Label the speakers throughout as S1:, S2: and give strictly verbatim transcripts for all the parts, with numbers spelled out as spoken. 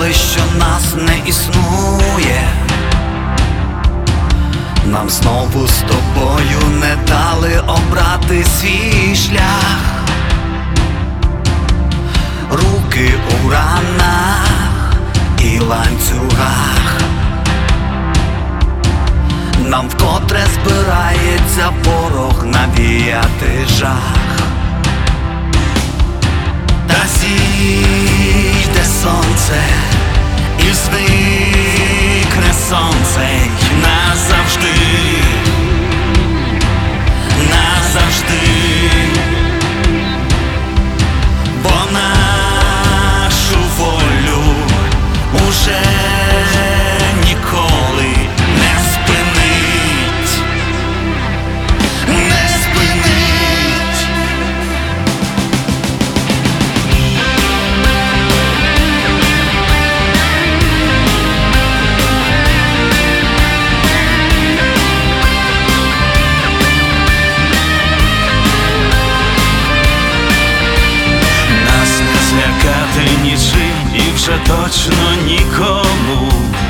S1: думали, що нас не існує. Нам знову з тобою не дали обрати свій шлях. Руки у ранах і ланцюгах. Нам вкотре збирається ворог навіяти жах. Та зійде сонце і зникне сонце й назавжди, назавжди. Бо нашу волю уже ніколи не спинить, не спинить. Нас не злякати нічим і вже точно нікому.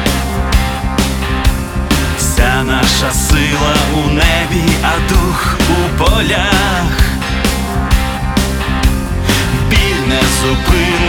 S1: Вся наша сила у небі, а дух у полях. Біль не зупинить